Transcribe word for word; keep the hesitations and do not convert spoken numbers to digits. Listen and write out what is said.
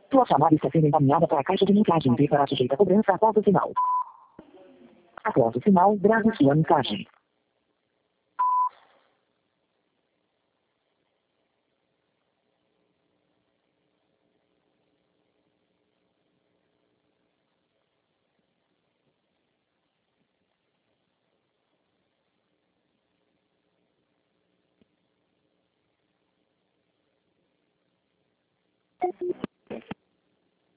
Sua chamada está sendo encaminhada para a caixa de mensagens e para sujeita a cobrança após o sinal. Após o sinal, grave sua mensagem.